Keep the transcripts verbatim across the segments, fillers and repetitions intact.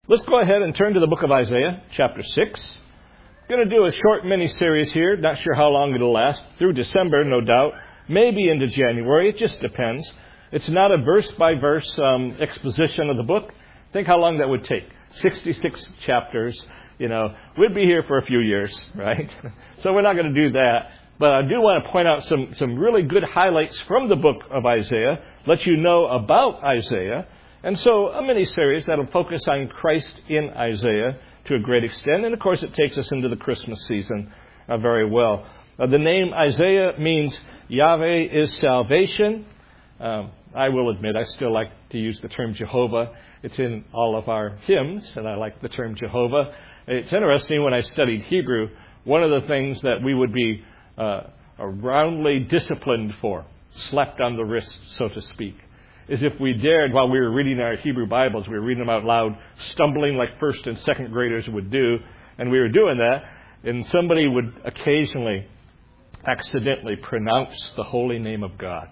Let's go ahead and turn to the book of Isaiah, chapter six. I'm going to do a short mini-series here. Not sure how long it'll last. Through December, no doubt. Maybe into January. It just depends. It's not a verse-by-verse um, exposition of the book. Think how long that would take. sixty-six chapters. You know, we'd be here for a few years, right? So we're not going to do that. But I do want to point out some, some really good highlights from the book of Isaiah. Let you know about Isaiah. And so a mini-series that will focus on Christ in Isaiah to a great extent. And, of course, it takes us into the Christmas season uh, very well. Uh, the name Isaiah means Yahweh is salvation. Um, I will admit I still like to use the term Jehovah. It's in all of our hymns, and I like the term Jehovah. It's interesting, when I studied Hebrew, one of the things that we would be uh, roundly disciplined for, slapped on the wrist, so to speak, is if we dared, while we were reading our Hebrew Bibles, we were reading them out loud, stumbling like first and second graders would do, and we were doing that, and somebody would occasionally accidentally pronounce the holy name of God.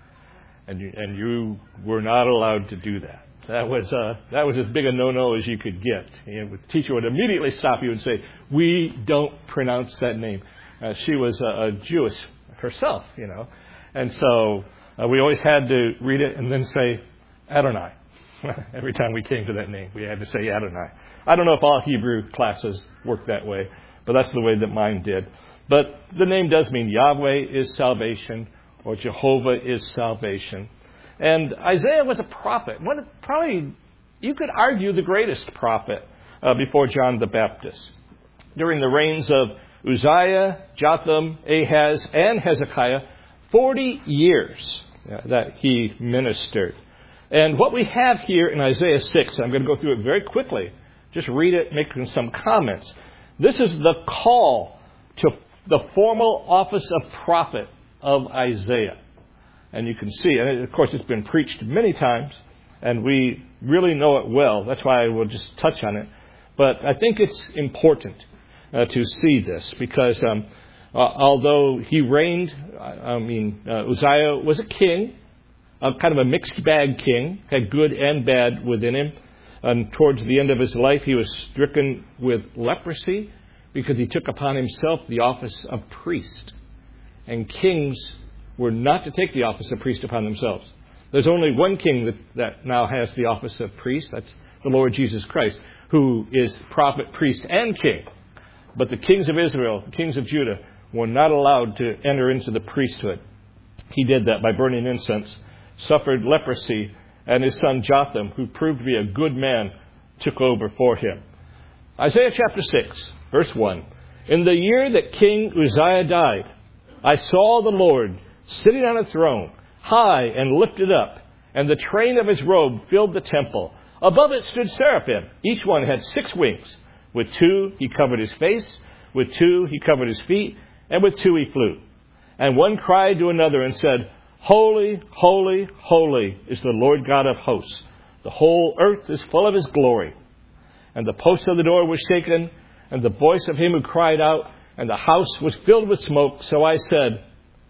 And you, and you were not allowed to do that. That was uh, that was as big a no-no as you could get. And the teacher would immediately stop you and say, "We don't pronounce that name." Uh, she was a, a Jewish herself, you know, and so uh, we always had to read it and then say Adonai. Every time we came to that name, we had to say Adonai. I don't know if all Hebrew classes work that way, but that's the way that mine did. But the name does mean Yahweh is salvation, or Jehovah is salvation. And Isaiah was a prophet. One of, probably, you could argue, the greatest prophet uh, before John the Baptist. During the reigns of Uzziah, Jotham, Ahaz, and Hezekiah, forty years uh, that he ministered. And what we have here in Isaiah six, I'm going to go through it very quickly. Just read it, make some comments. This is the call to the formal office of prophet of Isaiah. And you can see, and of course it's been preached many times, and we really know it well. That's why I will just touch on it. But I think it's important uh, to see this, because um, uh, although he reigned, I mean, uh, Uzziah was a king, uh, kind of a mixed bag king, had good and bad within him. And towards the end of his life, he was stricken with leprosy because he took upon himself the office of priest. And kings were not to take the office of priest upon themselves. There's only one king that, that now has the office of priest. That's the Lord Jesus Christ, who is prophet, priest, and king. But the kings of Israel, the kings of Judah, were not allowed to enter into the priesthood. He did that by burning incense, suffered leprosy, and his son Jotham, who proved to be a good man, took over for him. Isaiah chapter six, verse one. In the year that King Uzziah died, I saw the Lord sitting on a throne, high and lifted up, and the train of his robe filled the temple. Above it stood seraphim. Each one had six wings. With two he covered his face, with two he covered his feet, and with two he flew. And one cried to another and said, Holy, holy, holy is the Lord God of hosts. The whole earth is full of his glory. And the post of the door was shaken, and the voice of him who cried out, and the house was filled with smoke. So I said,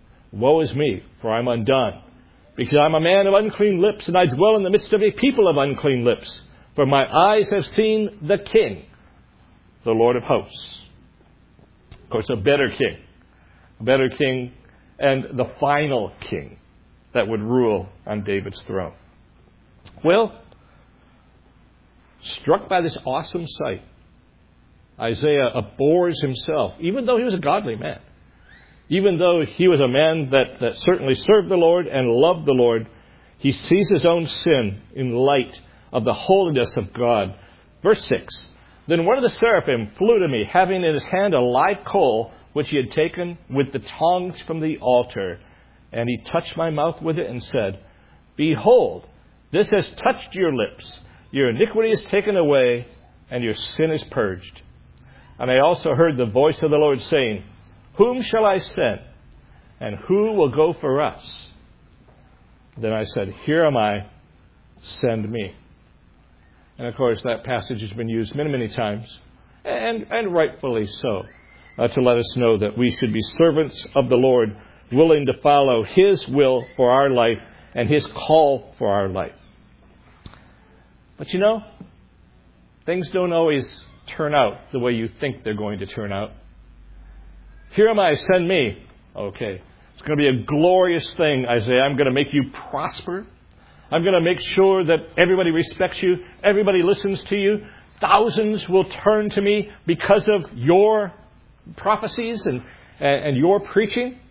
Woe is me, for I'm undone, because I'm a man of unclean lips, and I dwell in the midst of a people of unclean lips. For my eyes have seen the King, the Lord of hosts. Of course, a better king, a better king, and the final king that would rule on David's throne. Well, struck by this awesome sight, Isaiah abhors himself, even though he was a godly man. Even though he was a man that, that certainly served the Lord and loved the Lord, he sees his own sin in light of the holiness of God. Verse six, Then one of the seraphim flew to me, having in his hand a live coal, which he had taken with the tongs from the altar. And he touched my mouth with it and said, Behold, this has touched your lips. Your iniquity is taken away, and your sin is purged. And I also heard the voice of the Lord saying, Whom shall I send? And who will go for us? Then I said, Here am I, send me. And of course, that passage has been used many, many times, and, and rightfully so, uh, to let us know that we should be servants of the Lord, willing to follow his will for our life and his call for our life. But you know, things don't always turn out the way you think they're going to turn out. Here am I, send me. Okay. It's going to be a glorious thing, Isaiah. I'm going to make you prosper. I'm going to make sure that everybody respects you. Everybody listens to you. Thousands will turn to me because of your prophecies and, and your preaching.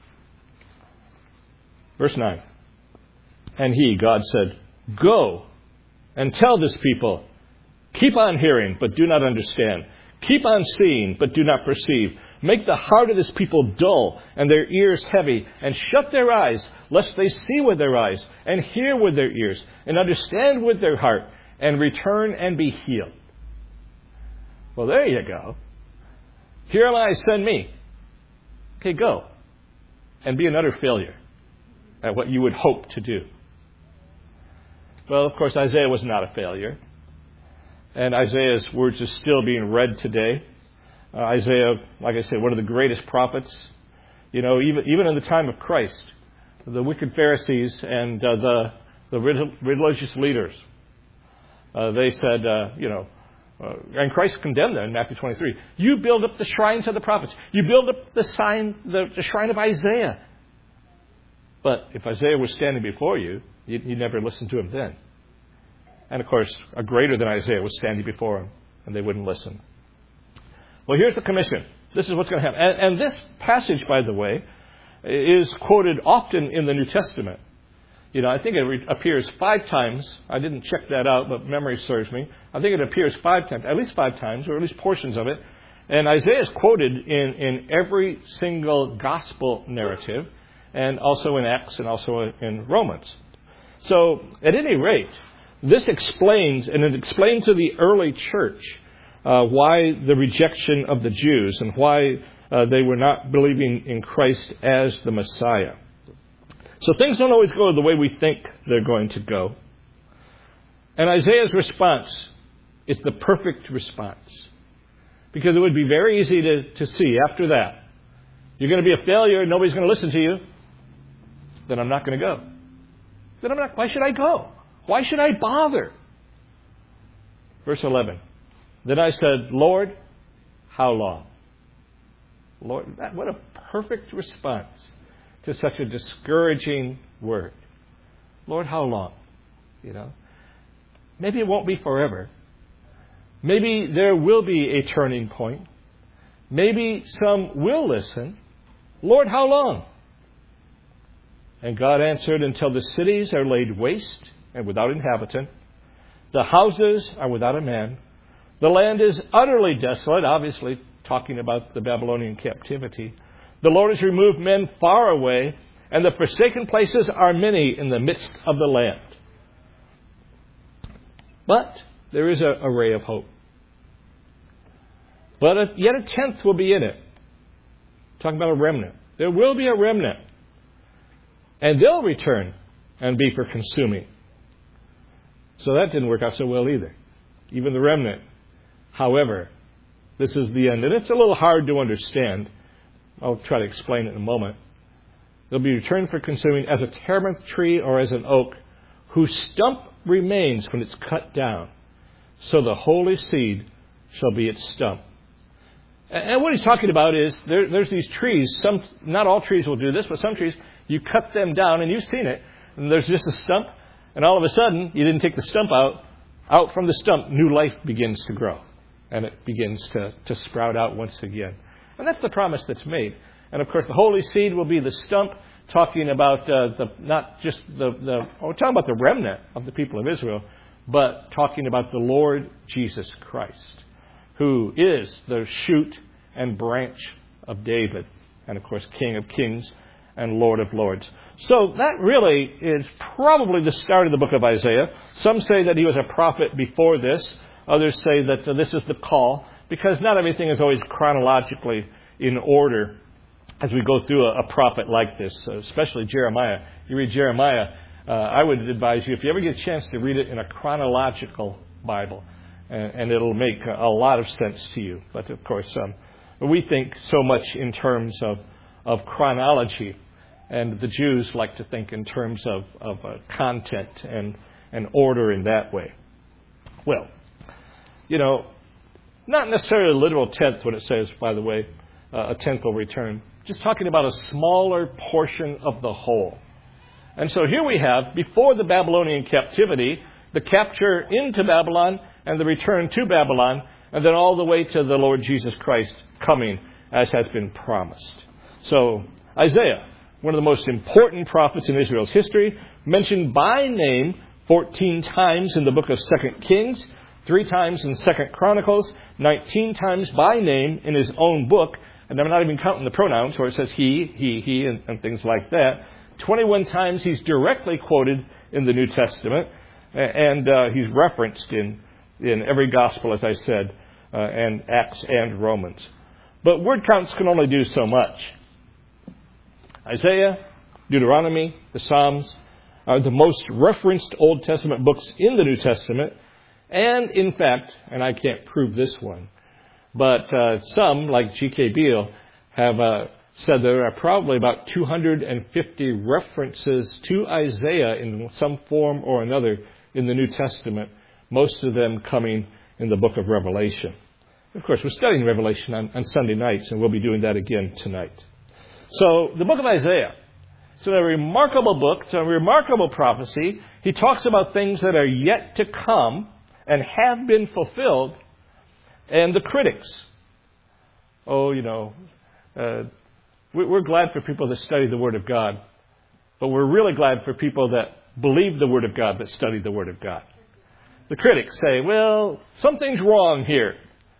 Verse nine. And he, God, said, go and tell this people, keep on hearing, but do not understand. Keep on seeing, but do not perceive. Make the heart of this people dull and their ears heavy, and shut their eyes, lest they see with their eyes, and hear with their ears, and understand with their heart, and return and be healed. Well, there you go. Here am I, send me. Okay, go. And be an utter failure at what you would hope to do. Well, of course, Isaiah was not a failure. And Isaiah's words are still being read today. Uh, Isaiah, like I said, one of the greatest prophets. You know, even even in the time of Christ, the wicked Pharisees and uh, the the religious leaders, uh, they said, uh, you know, uh, and Christ condemned them in Matthew twenty-three. You build up the shrines of the prophets. You build up the sign, the, the shrine of Isaiah. But if Isaiah was standing before you, you, you never listened to him then. And of course, a greater than Isaiah was standing before him, and they wouldn't listen. Well, here's the commission. This is what's going to happen. And, and this passage, by the way, is quoted often in the New Testament. You know, I think it re- appears five times. I didn't check that out, but memory serves me. I think it appears five times, at least five times, or at least portions of it. And Isaiah is quoted in, in every single gospel narrative, and also in Acts and also in Romans. So, at any rate, this explains, and it explains to the early church uh, why the rejection of the Jews and why uh, they were not believing in Christ as the Messiah. So things don't always go the way we think they're going to go. And Isaiah's response is the perfect response. Because it would be very easy to, to see after that, you're going to be a failure, nobody's going to listen to you, then I'm not going to go. Then I'm not, why should I go? Why should I bother? Verse eleven. Then I said, Lord, how long? Lord, that, what a perfect response to such a discouraging word. Lord, how long? You know, maybe it won't be forever. Maybe there will be a turning point. Maybe some will listen. Lord, how long? And God answered, until the cities are laid waste and without inhabitant, the houses are without a man, the land is utterly desolate, obviously talking about the Babylonian captivity. The Lord has removed men far away, and the forsaken places are many in the midst of the land. But there is a, a ray of hope. But a, yet a tenth will be in it. Talking about a remnant. There will be a remnant. And they'll return and be for consuming. So that didn't work out so well either. Even the remnant. However, this is the end. And it's a little hard to understand. I'll try to explain it in a moment. They'll be returned for consuming as a terebinth tree or as an oak, whose stump remains when it's cut down. So the holy seed shall be its stump. And what he's talking about is there, there's these trees. Some, not all trees will do this, but some trees, you cut them down, and you've seen it. And there's just a stump, and all of a sudden, you didn't take the stump out. Out from the stump, new life begins to grow. And it begins to, to sprout out once again. And that's the promise that's made. And of course, the holy seed will be the stump, talking about uh, the not just the, the oh, we're talking about the remnant of the people of Israel, but talking about the Lord Jesus Christ, who is the shoot and branch of David, and of course, King of Kings and Lord of Lords. So that really is probably the start of the book of Isaiah. Some say that he was a prophet before this. Others say that uh, this is the call, because not everything is always chronologically in order as we go through a, a prophet like this, uh, especially Jeremiah. You read Jeremiah, uh, I would advise you, if you ever get a chance, to read it in a chronological Bible, and, and it'll make a, a lot of sense to you. But of course, um, we think so much in terms of, of chronology, and the Jews like to think in terms of, of uh, content and, and order in that way. Well, you know, not necessarily a literal tenth when it says, by the way, uh, a tenth will return. Just talking about a smaller portion of the whole. And so here we have, before the Babylonian captivity, the capture into Babylon and the return to Babylon, and then all the way to the Lord Jesus Christ coming as has been promised. So Isaiah, one of the most important prophets in Israel's history, mentioned by name fourteen times in the book of Second Kings, three times in Second Chronicles, nineteen times by name in his own book, and I'm not even counting the pronouns where it says he, he, he, and, and things like that. twenty-one times he's directly quoted in the New Testament, and uh, he's referenced in, in every gospel, as I said, uh, and Acts and Romans. But word counts can only do so much. Isaiah, Deuteronomy, the Psalms are the most referenced Old Testament books in the New Testament. And in fact, and I can't prove this one, but uh, some, like G K Beale, have uh, said there are probably about two hundred fifty references to Isaiah in some form or another in the New Testament, most of them coming in the book of Revelation. Of course, we're studying Revelation on, on Sunday nights, and we'll be doing that again tonight. So, the book of Isaiah, it's a remarkable book, it's a remarkable prophecy. He talks about things that are yet to come and have been fulfilled. And the critics, oh, you know, uh, we're glad for people that study the Word of God, but we're really glad for people that believe the Word of God, that study the Word of God. The critics say, well, something's wrong here.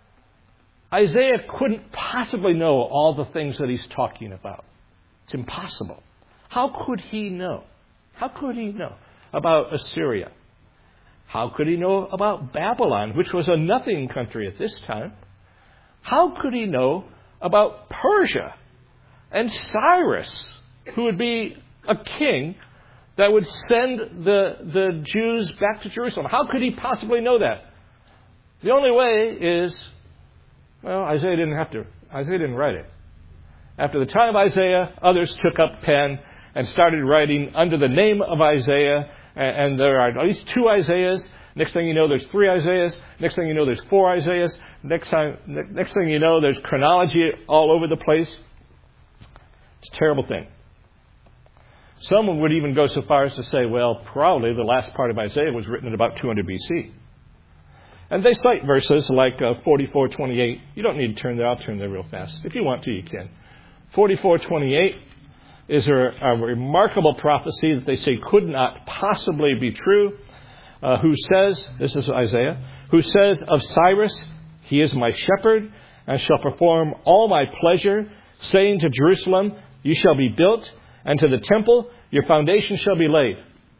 Isaiah couldn't possibly know all the things that he's talking about. It's impossible. How could he know? How could he know about Assyria? How could he know about Babylon, which was a nothing country at this time? How could he know about Persia and Cyrus, who would be a king that would send the, the Jews back to Jerusalem? How could he possibly know that? The only way is, well, Isaiah didn't have to. Isaiah didn't write it. After the time of Isaiah, others took up pen and started writing under the name of Isaiah. And there are at least two Isaiahs. Next thing you know, there's three Isaiahs. Next thing you know, there's four Isaiahs. Next time, next thing you know, there's chronology all over the place. It's a terrible thing. Someone would even go so far as to say, well, probably the last part of Isaiah was written at about two hundred B C. And they cite verses like uh, forty-four twenty-eight. You don't need to turn there. I'll turn there real fast. If you want to, you can. forty-four twenty-eight is a, a remarkable prophecy that they say could not possibly be true. Uh, who says, this is Isaiah, who says of Cyrus, he is my shepherd and shall perform all my pleasure, saying to Jerusalem, you shall be built, and to the temple, your foundation shall be laid.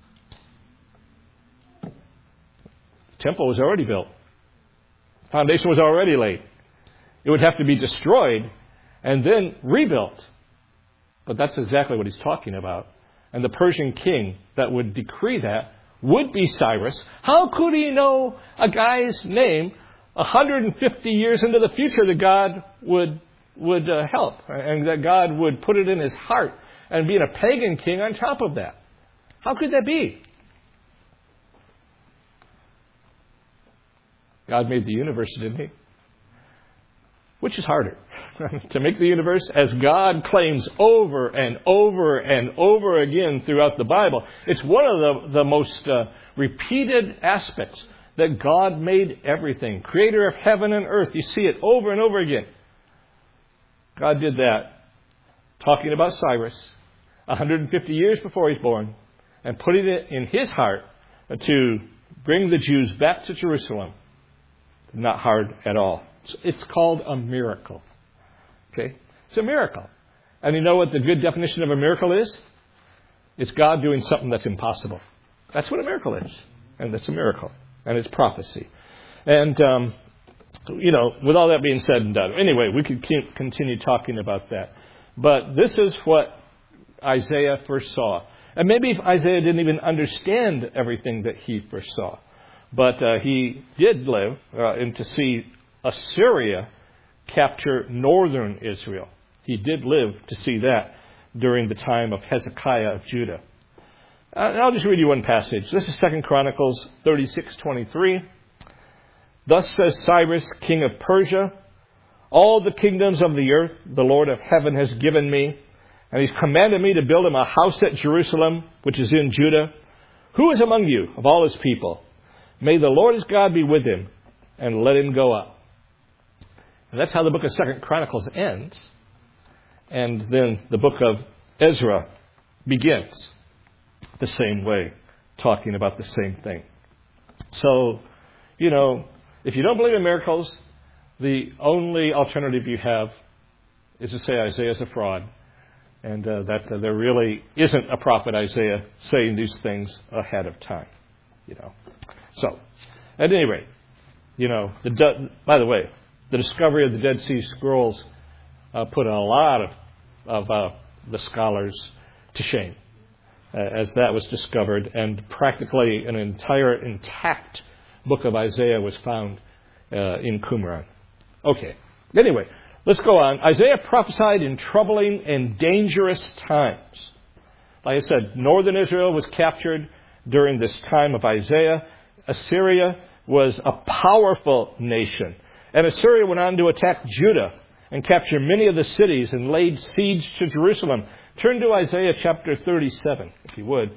The temple was already built. The foundation was already laid. It would have to be destroyed and then rebuilt. But that's exactly what he's talking about. And the Persian king that would decree that would be Cyrus. How could he know a guy's name one hundred fifty years into the future that God would would uh, help and that God would put it in his heart and being a pagan king on top of that? How could that be? God made the universe, didn't he? Which is harder? To make the universe, as God claims over and over and over again throughout the Bible. It's one of the, the most uh, repeated aspects that God made everything. Creator of heaven and earth. You see it over and over again. God did that. Talking about Cyrus, one hundred fifty years before he's born, and putting it in his heart to bring the Jews back to Jerusalem. Not hard at all. It's called a miracle. Okay? It's a miracle. And you know what the good definition of a miracle is? It's God doing something that's impossible. That's what a miracle is. And that's a miracle. And it's prophecy. And, um, you know, with all that being said and done. Anyway, we could keep, continue talking about that. But this is what Isaiah first saw. And maybe Isaiah didn't even understand everything that he first saw. But uh, he did live uh, and to see Assyria capture northern Israel. He did live to see that during the time of Hezekiah of Judah. Uh, and I'll just read you one passage. This is Second Chronicles thirty-six twenty-three. Thus says Cyrus, king of Persia, all the kingdoms of the earth the Lord of heaven has given me, and he's commanded me to build him a house at Jerusalem, which is in Judah. Who is among you of all his people? May the Lord his God be with him, and let him go up. And that's how the book of Second Chronicles ends. And then the book of Ezra begins the same way, talking about the same thing. So, you know, if you don't believe in miracles, the only alternative you have is to say Isaiah's a fraud, and uh, that uh, there really isn't a prophet Isaiah saying these things ahead of time. You know. So, at any rate, you know, the de- by the way, the discovery of the Dead Sea Scrolls uh, put a lot of, of uh, the scholars to shame, uh, as that was discovered, and practically an entire intact book of Isaiah was found uh, in Qumran. Okay. Anyway, let's go on. Isaiah prophesied in troubling and dangerous times. Like I said, northern Israel was captured during this time of Isaiah. Assyria was a powerful nation. And Assyria went on to attack Judah and capture many of the cities and laid siege to Jerusalem. Turn to Isaiah chapter thirty-seven, if you would.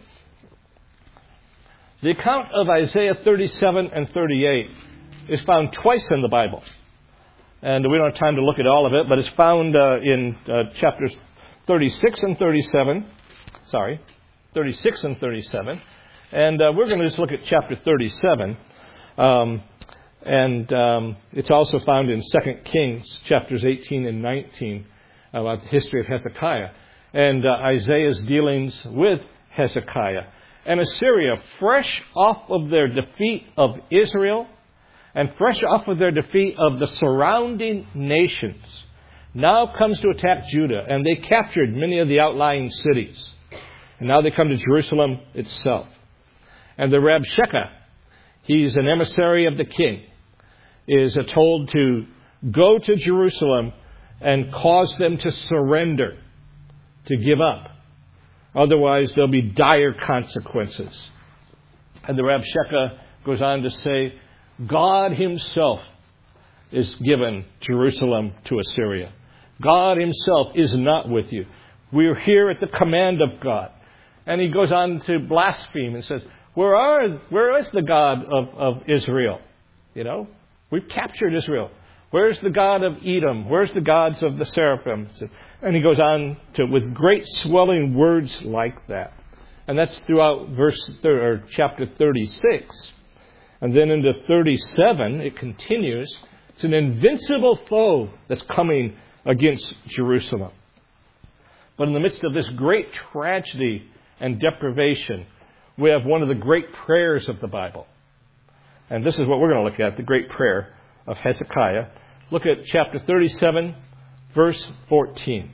The account of Isaiah thirty-seven and thirty-eight is found twice in the Bible. And we don't have time to look at all of it, but it's found uh, in uh, chapters thirty-six and thirty-seven. Sorry, thirty-six and thirty-seven. And uh, we're going to just look at chapter thirty-seven. Um, and um, it's also found in Second Kings, chapters eighteen and nineteen, about the history of Hezekiah. And uh, Isaiah's dealings with Hezekiah. And Assyria, fresh off of their defeat of Israel, and fresh off of their defeat of the surrounding nations, now comes to attack Judah. And they captured many of the outlying cities. And now they come to Jerusalem itself. And the Rabshakeh, he's an emissary of the king, is told to go to Jerusalem and cause them to surrender, to give up. Otherwise, there'll be dire consequences. And the Rabshakeh goes on to say, God himself is given Jerusalem to Assyria. God himself is not with you. We're here at the command of God. And he goes on to blaspheme and says, Where are, where is the God of, of Israel? You know, we've captured Israel. Where's the God of Edom? Where's the gods of the seraphim? And he goes on to with great swelling words like that. And that's throughout verse or chapter thirty-six. And then into thirty-seven, it continues. It's an invincible foe that's coming against Jerusalem. But in the midst of this great tragedy and deprivation, we have one of the great prayers of the Bible. And this is what we're going to look at, the great prayer of Hezekiah. Look at chapter thirty-seven, verse fourteen.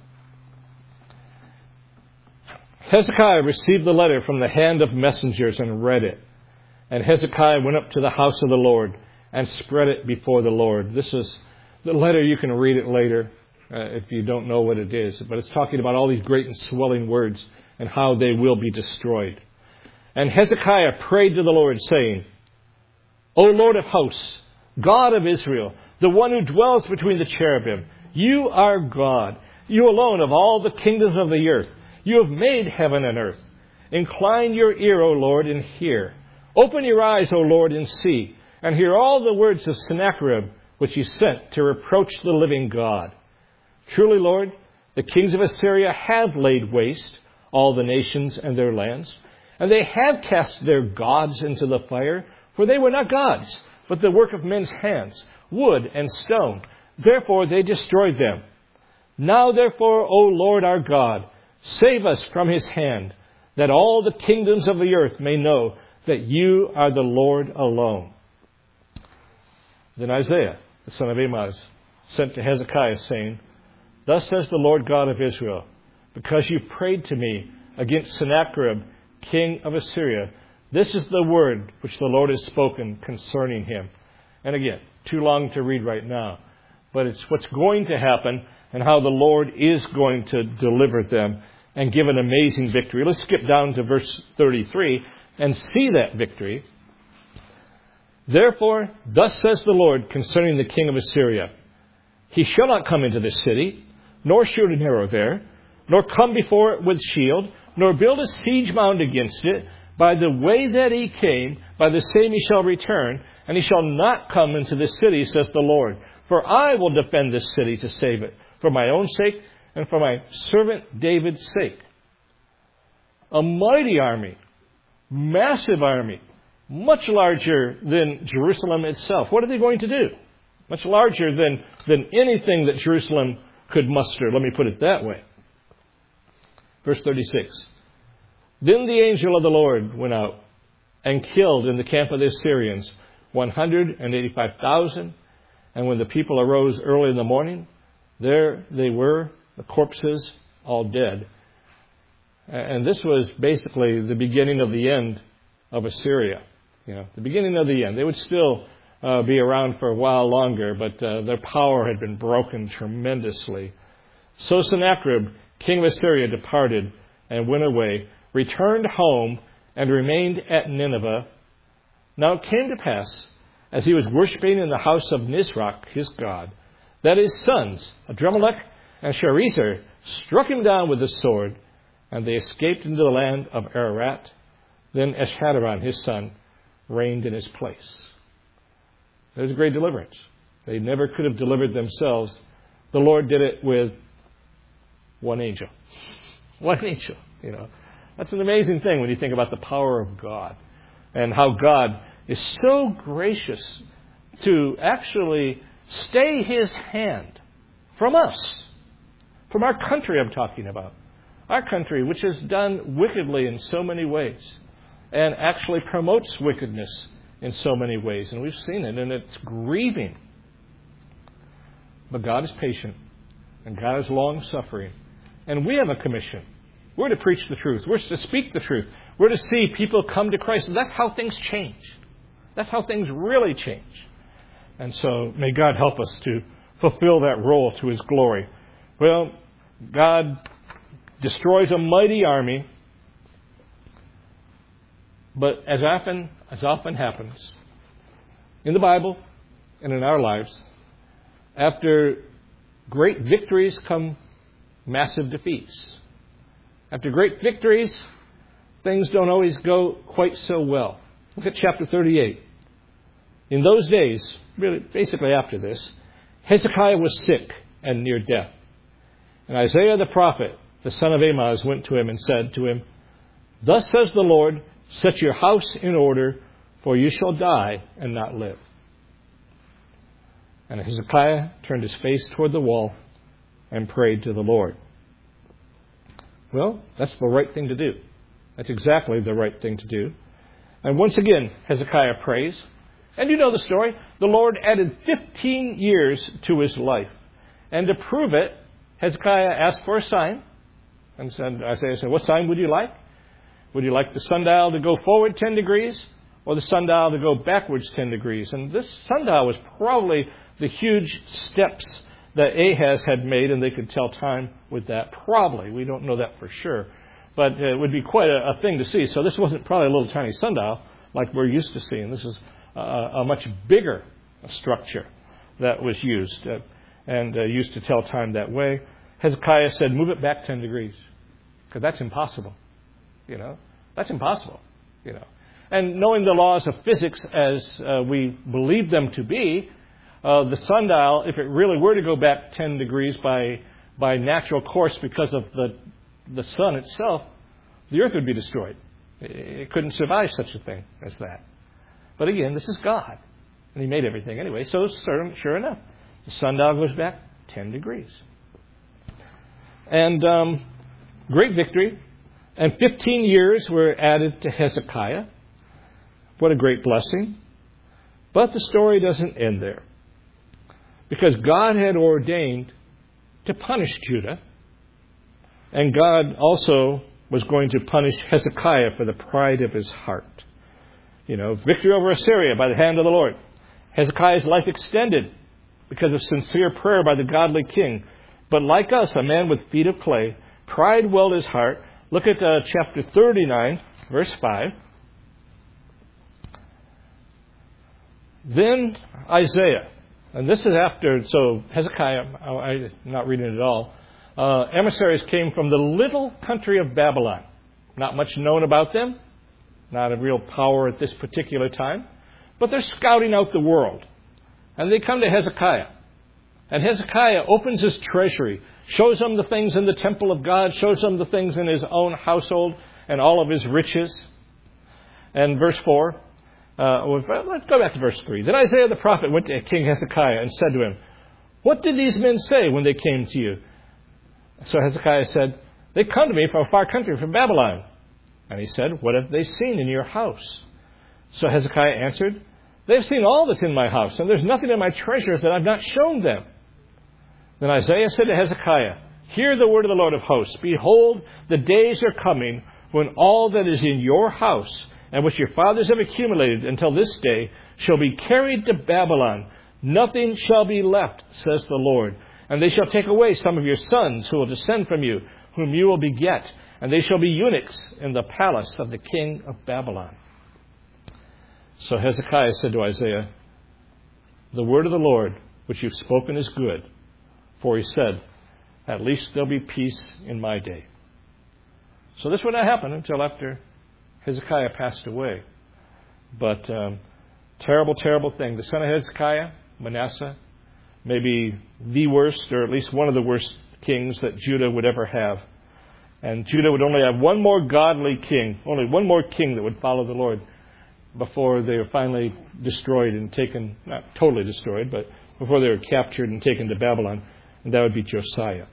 Hezekiah received the letter from the hand of messengers and read it. And Hezekiah went up to the house of the Lord and spread it before the Lord. This is the letter. You can read it later uh, if you don't know what it is. But it's talking about all these great and swelling words and how they will be destroyed. And Hezekiah prayed to the Lord, saying, O Lord of hosts, God of Israel, the one who dwells between the cherubim, you are God, you alone of all the kingdoms of the earth. You have made heaven and earth. Incline your ear, O Lord, and hear. Open your eyes, O Lord, and see, and hear all the words of Sennacherib, which you sent to reproach the living God. Truly, Lord, the kings of Assyria have laid waste all the nations and their lands, and they have cast their gods into the fire, for they were not gods, but the work of men's hands, wood and stone. Therefore they destroyed them. Now therefore, O Lord our God, save us from his hand, that all the kingdoms of the earth may know that you are the Lord alone. Then Isaiah, the son of Amoz, sent to Hezekiah, saying, Thus says the Lord God of Israel, because you prayed to me against Sennacherib, king of Assyria, this is the word which the Lord has spoken concerning him. And again, too long to read right now, but it's what's going to happen and how the Lord is going to deliver them and give an amazing victory. Let's skip down to verse thirty-three and see that victory. Therefore, thus says the Lord concerning the king of Assyria, he shall not come into this city, nor shoot an arrow there, nor come before it with shield, nor build a siege mound against it. By the way that he came, by the same he shall return, and he shall not come into this city, says the Lord. For I will defend this city to save it, for my own sake and for my servant David's sake. A mighty army, massive army, much larger than Jerusalem itself. What are they going to do? Much larger than, than anything that Jerusalem could muster. Let me put it that way. Verse thirty-six. Then the angel of the Lord went out and killed in the camp of the Assyrians one hundred eighty-five thousand. And when the people arose early in the morning, there they were, the corpses all dead. And this was basically the beginning of the end of Assyria. You know, the beginning of the end. They would still uh, be around for a while longer, but uh, their power had been broken tremendously. So Sennacherib, king of Assyria, departed and went away, returned home, and remained at Nineveh. Now it came to pass, as he was worshipping in the house of Nisroch, his god, that his sons, Adremelech and Sharezer, struck him down with the sword, and they escaped into the land of Ararat. Then Esarhaddon, his son, reigned in his place. There's a great deliverance. They never could have delivered themselves. The Lord did it with one angel. One angel, you know. That's an amazing thing when you think about the power of God and how God is so gracious to actually stay his hand from us, from our country I'm talking about. Our country, which has done wickedly in so many ways and actually promotes wickedness in so many ways. And we've seen it, and it's grieving. But God is patient, and God is long-suffering. And we have a commission. We're to preach the truth. We're to speak the truth. We're to see people come to Christ. And that's how things change. That's how things really change. And so may God help us to fulfill that role to his glory. Well, God destroys a mighty army. But as often, as often happens in the Bible and in our lives, after great victories come massive defeats. After great victories, things don't always go quite so well. Look at chapter thirty-eight. In those days, really basically after this, Hezekiah was sick and near death. And Isaiah the prophet, the son of Amoz, went to him and said to him, Thus says the Lord, set your house in order, for you shall die and not live. And Hezekiah turned his face toward the wall and prayed to the Lord. Well, that's the right thing to do. That's exactly the right thing to do. And once again, Hezekiah prays. And you know the story. The Lord added fifteen years to his life. And to prove it, Hezekiah asked for a sign. And said, Isaiah said, what sign would you like? Would you like the sundial to go forward ten degrees or the sundial to go backwards ten degrees? And this sundial was probably the huge steps that Ahaz had made, and they could tell time with that. Probably. We don't know that for sure. But it would be quite a, a thing to see. So this wasn't probably a little tiny sundial like we're used to seeing. This is a, a much bigger structure that was used uh, and uh, used to tell time that way. Hezekiah said, move it back ten degrees. Because that's impossible. You know, that's impossible. You know, and knowing the laws of physics as uh, we believe them to be, uh, the sundial, if it really were to go back ten degrees by by natural course because of the the sun itself, the earth would be destroyed. It couldn't survive such a thing as that. But again, this is God, and He made everything anyway. So sure enough, the sundial goes back ten degrees, and um, great victory. And fifteen years were added to Hezekiah. What a great blessing. But the story doesn't end there. Because God had ordained to punish Judah. And God also was going to punish Hezekiah for the pride of his heart. You know, victory over Assyria by the hand of the Lord. Hezekiah's life extended because of sincere prayer by the godly king. But like us, a man with feet of clay, pride welled his heart. Look at uh, chapter thirty-nine, verse five. Then Isaiah, and this is after, so Hezekiah, I'm not reading it at all, uh, emissaries came from the little country of Babylon. Not much known about them, not a real power at this particular time, but they're scouting out the world. And they come to Hezekiah. And Hezekiah opens his treasury, shows them the things in the temple of God, shows them the things in his own household and all of his riches. And verse four, uh, let's go back to verse three. Then Isaiah the prophet went to King Hezekiah and said to him, "What did these men say when they came to you?" So Hezekiah said, "They come to me from a far country, from Babylon." And he said, "What have they seen in your house?" So Hezekiah answered, "They've seen all that's in my house, and there's nothing in my treasures that I've not shown them." Then Isaiah said to Hezekiah, "Hear the word of the Lord of hosts. Behold, the days are coming when all that is in your house and which your fathers have accumulated until this day shall be carried to Babylon. Nothing shall be left, says the Lord. And they shall take away some of your sons who will descend from you, whom you will beget, and they shall be eunuchs in the palace of the king of Babylon." So Hezekiah said to Isaiah, "The word of the Lord which you've spoken is good." For he said, "At least there'll be peace in my day." So this would not happen until after Hezekiah passed away. But um, terrible, terrible thing. The son of Hezekiah, Manasseh, maybe the worst, or at least one of the worst kings that Judah would ever have. And Judah would only have one more godly king, only one more king that would follow the Lord before they were finally destroyed and taken, not totally destroyed, but before they were captured and taken to Babylon. And that would be Josiah.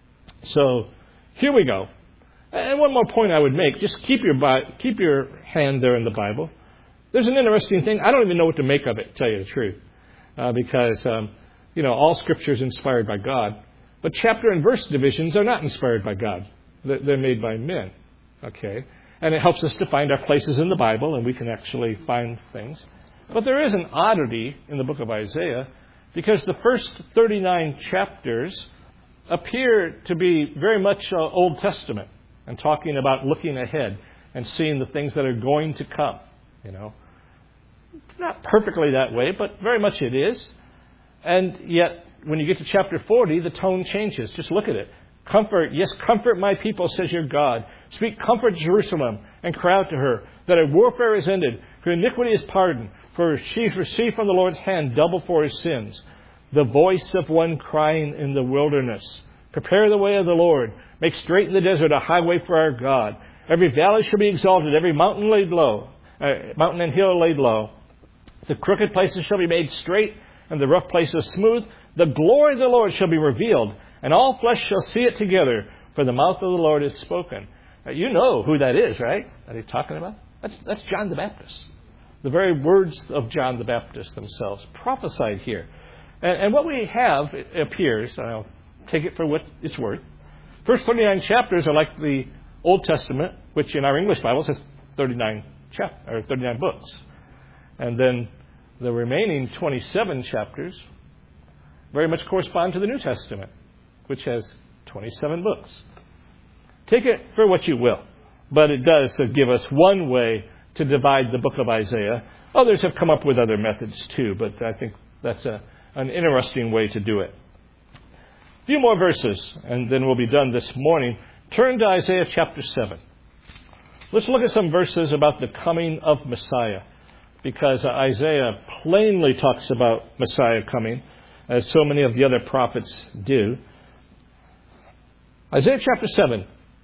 So here we go. And one more point I would make, just keep your keep your hand there in the Bible. There's an interesting thing. I don't even know what to make of it, to tell you the truth. Uh, because, um, you know, all Scripture is inspired by God. But chapter and verse divisions are not inspired by God. They're, they're made by men. Okay? And it helps us to find our places in the Bible, and we can actually find things. But there is an oddity in the book of Isaiah, because the first thirty-nine chapters appear to be very much uh, Old Testament, and talking about looking ahead and seeing the things that are going to come. You know, it's not perfectly that way, but very much it is. And yet, when you get to chapter forty, the tone changes. Just look at it. Comfort, yes, comfort my people, says your God. Speak comfort to Jerusalem and cry out to her that her warfare is ended, her iniquity is pardoned, for she's received from the Lord's hand double for his sins. The voice of one crying in the wilderness, prepare the way of the Lord, make straight in the desert a highway for our God. Every valley shall be exalted, every mountain laid low, uh, mountain and hill laid low. The crooked places shall be made straight, and the rough places smooth. The glory of the Lord shall be revealed, and all flesh shall see it together, for the mouth of the Lord is spoken. Now, you know who that is, right? That he's talking about? That's, that's John the Baptist. The very words of John the Baptist themselves prophesied here. And, and what we have, it appears, and I'll take it for what it's worth, first thirty-nine chapters are like the Old Testament, which in our English Bible says thirty-nine chap or thirty-nine books. And then the remaining twenty-seven chapters very much correspond to the New Testament, which has twenty-seven books. Take it for what you will, but it does give us one way to divide the book of Isaiah. Others have come up with other methods too, but I think that's a, an interesting way to do it. A few more verses, and then we'll be done this morning. Turn to Isaiah chapter seven. Let's look at some verses about the coming of Messiah, because Isaiah plainly talks about Messiah coming, as so many of the other prophets do. Isaiah chapter seven,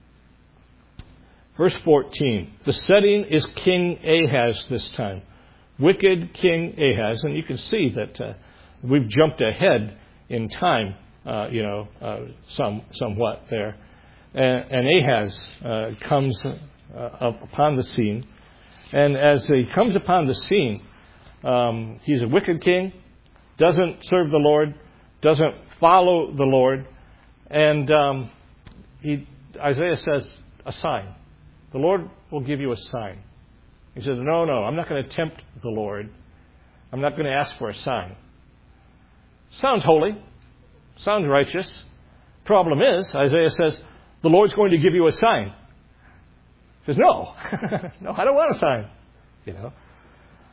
verse fourteen. The setting is King Ahaz this time. Wicked King Ahaz. And you can see that uh, we've jumped ahead in time, uh, you know, uh, some somewhat there. And, and Ahaz uh, comes uh, up upon the scene. And as he comes upon the scene, um, he's a wicked king, doesn't serve the Lord, doesn't follow the Lord. And um, he, Isaiah says, a sign. The Lord will give you a sign. He says, no, no, I'm not going to tempt the Lord. I'm not going to ask for a sign. Sounds holy. Sounds righteous. Problem is, Isaiah says, the Lord's going to give you a sign. He says, no. No, I don't want a sign. You know.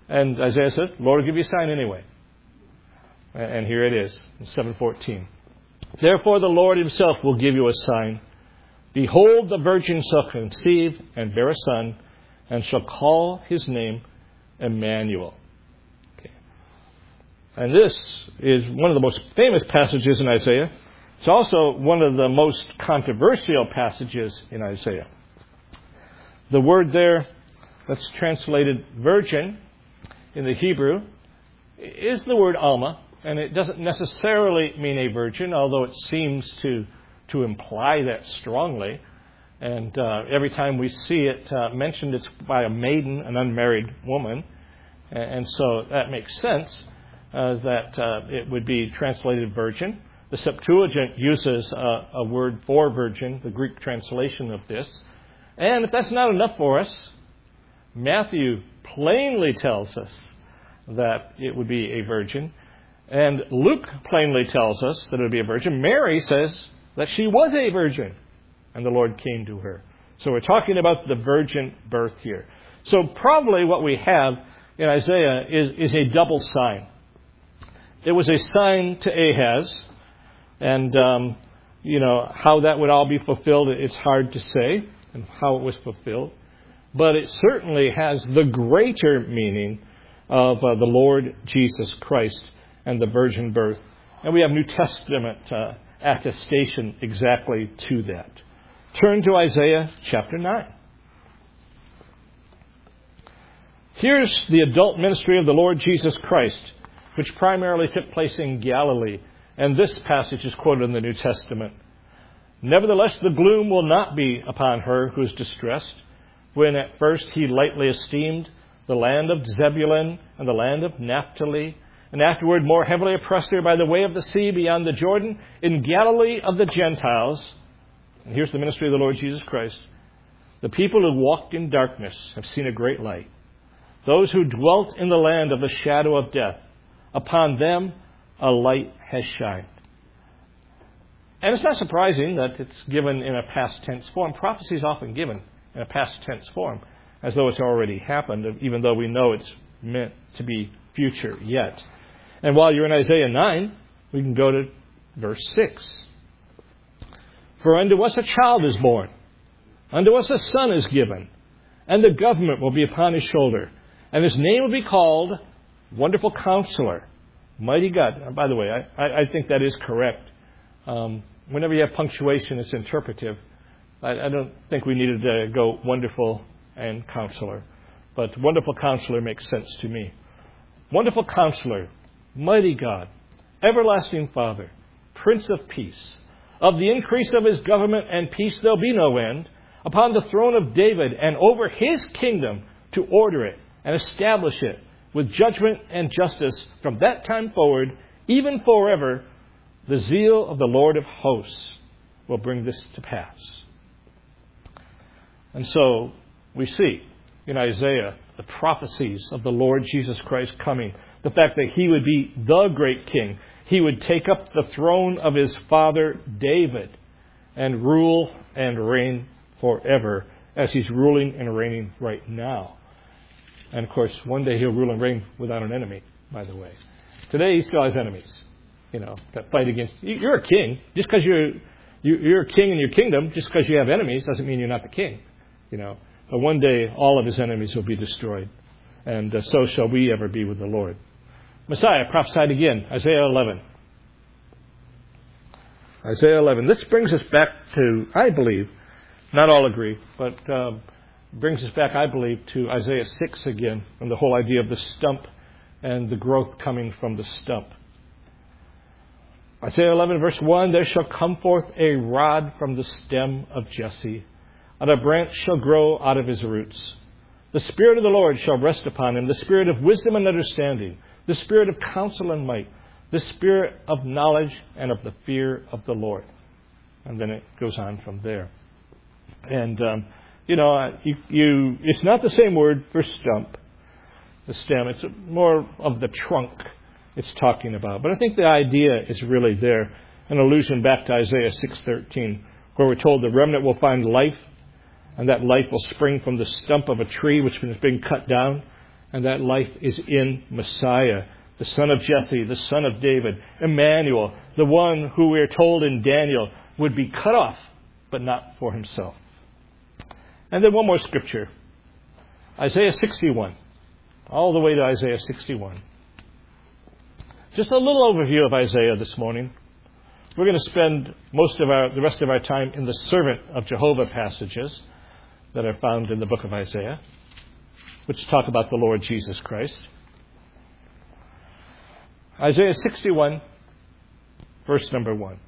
And Isaiah says, the Lord will give you a sign anyway. And here it is, in seven fourteen. Therefore the Lord himself will give you a sign. Behold, the virgin shall conceive and bear a son, and shall call his name Emmanuel. Okay. And this is one of the most famous passages in Isaiah. It's also one of the most controversial passages in Isaiah. The word there that's translated virgin in the Hebrew is the word Alma, and it doesn't necessarily mean a virgin, although it seems to, to imply that strongly. And uh, every time we see it uh, mentioned, it's by a maiden, an unmarried woman. And, and so that makes sense uh, that uh, it would be translated virgin. The Septuagint uses uh, a word for virgin, the Greek translation of this. And if that's not enough for us, Matthew plainly tells us that it would be a virgin. And Luke plainly tells us that it would be a virgin. Mary says that she was a virgin, and the Lord came to her. So we're talking about the virgin birth here. So probably what we have in Isaiah is, is a double sign. It was a sign to Ahaz, and, um, you know, how that would all be fulfilled, it's hard to say, and how it was fulfilled. But it certainly has the greater meaning of uh, the Lord Jesus Christ and the virgin birth. And we have New Testament uh, attestation exactly to that. Turn to Isaiah chapter nine. Here's the adult ministry of the Lord Jesus Christ, which primarily took place in Galilee. And this passage is quoted in the New Testament. Nevertheless, the gloom will not be upon her who is distressed, when at first he lightly esteemed the land of Zebulun and the land of Naphtali, and afterward more heavily oppressed her by the way of the sea beyond the Jordan, in Galilee of the Gentiles. And here's the ministry of the Lord Jesus Christ. The people who walked in darkness have seen a great light. Those who dwelt in the land of the shadow of death, upon them a light has shined. And it's not surprising that it's given in a past tense form. Prophecy is often given in a past tense form, as though it's already happened, even though we know it's meant to be future yet. And while you're in Isaiah nine, we can go to verse six. For unto us a child is born, unto us a son is given, and the government will be upon his shoulder, and his name will be called Wonderful Counselor, Mighty God. And by the way, I, I, I think that is correct. Um, whenever you have punctuation, it's interpretive. I, I don't think we needed to go Wonderful and Counselor, but Wonderful Counselor makes sense to me. Wonderful Counselor, Mighty God, Everlasting Father, Prince of Peace. Of the increase of his government and peace there'll be no end, upon the throne of David and over his kingdom, to order it and establish it with judgment and justice from that time forward, even forever. The zeal of the Lord of hosts will bring this to pass. And so we see in Isaiah the prophecies of the Lord Jesus Christ coming, the fact that he would be the great king. He would take up the throne of his father David and rule and reign forever, as he's ruling and reigning right now. And of course, one day he'll rule and reign without an enemy, by the way. Today he still has enemies, you know, that fight against you. You're a king. Just because you're, you're a king in your kingdom, just because you have enemies, doesn't mean you're not the king, you know. But one day all of his enemies will be destroyed. And uh, so shall we ever be with the Lord. Messiah prophesied again, Isaiah eleven. Isaiah eleven. This brings us back to, I believe, not all agree, but um, brings us back, I believe, to Isaiah six again, and the whole idea of the stump and the growth coming from the stump. Isaiah eleven, verse one, there shall come forth a rod from the stem of Jesse, and a branch shall grow out of his roots. The Spirit of the Lord shall rest upon him, the Spirit of wisdom and understanding, the Spirit of counsel and might, the Spirit of knowledge and of the fear of the Lord. And then it goes on from there. And, um, you know, you, you, it's not the same word for stump, the stem. It's more of the trunk it's talking about. But I think the idea is really there. An allusion back to Isaiah six thirteen, where we're told the remnant will find life, and that life will spring from the stump of a tree which has been cut down, And that life is in Messiah, the son of Jesse, the son of David, Emmanuel, the one who we are told in Daniel would be cut off, but not for himself. And then one more scripture. Isaiah sixty-one. All the way to Isaiah sixty-one. Just a little overview of Isaiah this morning. We're going to spend most of our, the rest of our time in the servant of Jehovah passages that are found in the book of Isaiah, which talk about the Lord Jesus Christ. Isaiah sixty-one, verse number one.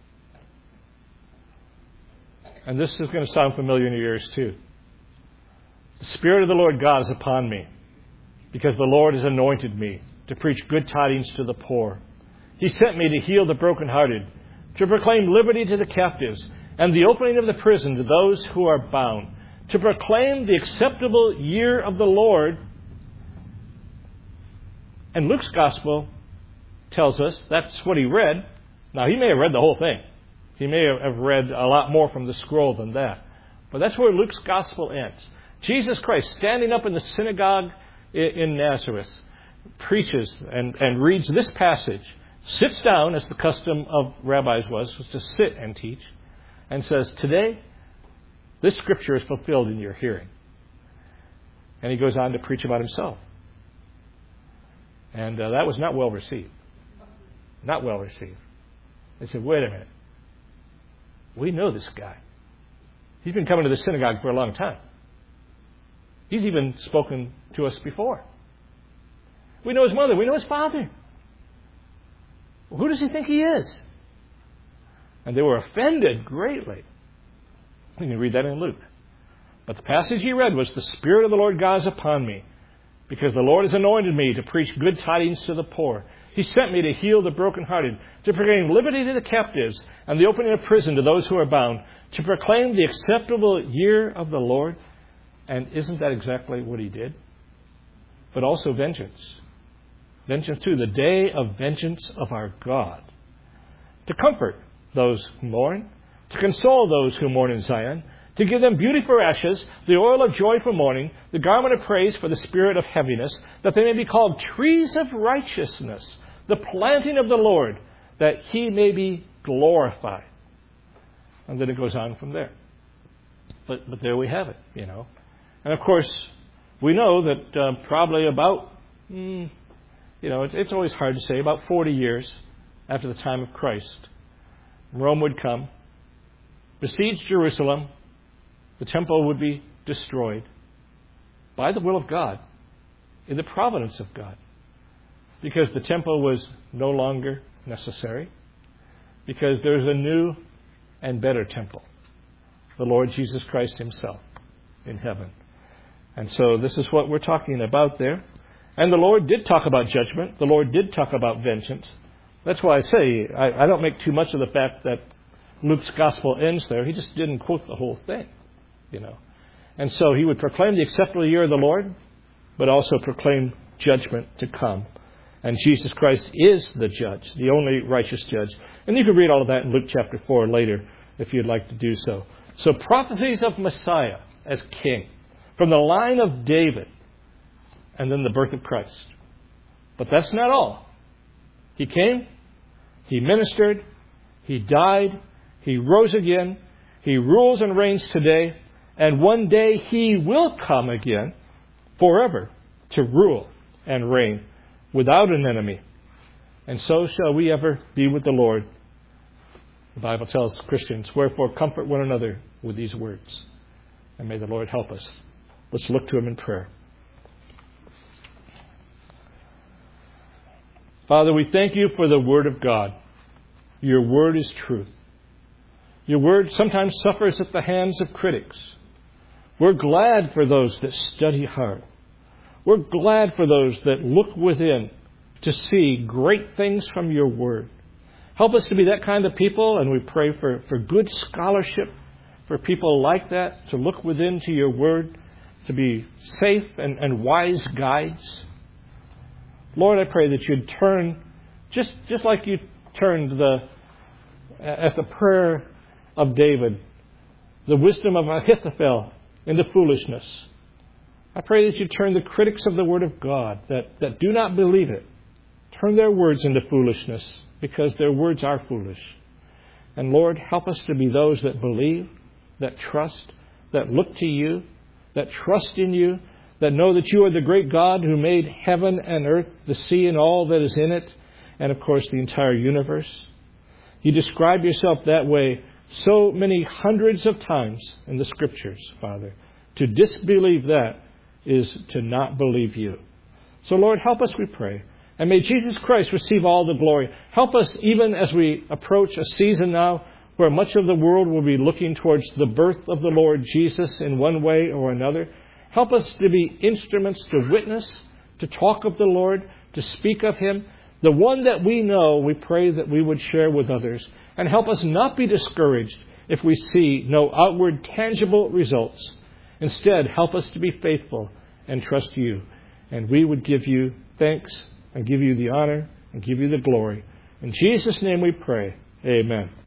And this is going to sound familiar in your ears too. The Spirit of the Lord God is upon me, because the Lord has anointed me to preach good tidings to the poor. He sent me to heal the brokenhearted, to proclaim liberty to the captives, and the opening of the prison to those who are bound, to proclaim the acceptable year of the Lord. And Luke's gospel tells us that's what he read. Now, he may have read the whole thing. He may have read a lot more from the scroll than that. But that's where Luke's gospel ends. Jesus Christ, standing up in the synagogue in Nazareth, preaches and, and reads this passage, sits down, as the custom of rabbis was, was to sit and teach, and says, today, this scripture is fulfilled in your hearing. And he goes on to preach about himself. And uh, that was not well received. Not well received. They said, wait a minute. We know this guy. He's been coming to the synagogue for a long time. He's even spoken to us before. We know his mother. We know his father. Who does he think he is? And they were offended greatly. You can read that in Luke. But the passage he read was, the Spirit of the Lord God is upon me, because the Lord has anointed me to preach good tidings to the poor. He sent me to heal the brokenhearted, to proclaim liberty to the captives, and the opening of prison to those who are bound, to proclaim the acceptable year of the Lord. And isn't that exactly what he did? But also vengeance. Vengeance too, the day of vengeance of our God. To comfort those who mourn, to console those who mourn in Zion, to give them beauty for ashes, the oil of joy for mourning, the garment of praise for the spirit of heaviness, that they may be called trees of righteousness, the planting of the Lord, that he may be glorified. And then it goes on from there. But, but there we have it, you know. And of course, we know that uh, probably about, mm, you know, it, it's always hard to say, about forty years after the time of Christ, Rome would come, besiege Jerusalem, the temple would be destroyed by the will of God, in the providence of God, because the temple was no longer necessary, because there's a new and better temple, the Lord Jesus Christ himself in heaven. And so this is what we're talking about there. And the Lord did talk about judgment. The Lord did talk about vengeance. That's why I say I, I don't make too much of the fact that Luke's gospel ends there. He just didn't quote the whole thing, you know. And so he would proclaim the acceptable year of the Lord, but also proclaim judgment to come. And Jesus Christ is the judge, the only righteous judge. And you can read all of that in Luke chapter four later if you'd like to do so. So prophecies of Messiah as king, from the line of David, and then the birth of Christ. But that's not all. He came, he ministered, he died, he rose again, he rules and reigns today, and one day he will come again forever to rule and reign without an enemy. And so shall we ever be with the Lord. The Bible tells Christians, wherefore comfort one another with these words. And may the Lord help us. Let's look to him in prayer. Father, we thank you for the Word of God. Your Word is truth. Your Word sometimes suffers at the hands of critics. We're glad for those that study hard. We're glad for those that look within to see great things from your Word. Help us to be that kind of people, and we pray for, for good scholarship, for people like that, to look within to your Word, to be safe and, and wise guides. Lord, I pray that you'd turn, just, just like you turned the at the prayer of David, the wisdom of Ahithophel into foolishness. I pray that you turn the critics of the Word of God that, that do not believe it, turn their words into foolishness, because their words are foolish. And Lord, help us to be those that believe, that trust, that look to you, that trust in you, that know that you are the great God who made heaven and earth, the sea and all that is in it, and of course the entire universe. You describe yourself that way so many hundreds of times in the Scriptures, Father. To disbelieve that is to not believe you. So Lord, help us, we pray. And may Jesus Christ receive all the glory. Help us even as we approach a season now where much of the world will be looking towards the birth of the Lord Jesus in one way or another. Help us to be instruments to witness, to talk of the Lord, to speak of Him. The one that we know, we pray that we would share with others. And help us not be discouraged if we see no outward tangible results. Instead, help us to be faithful and trust you. And we would give you thanks and give you the honor and give you the glory. In Jesus' name we pray. Amen.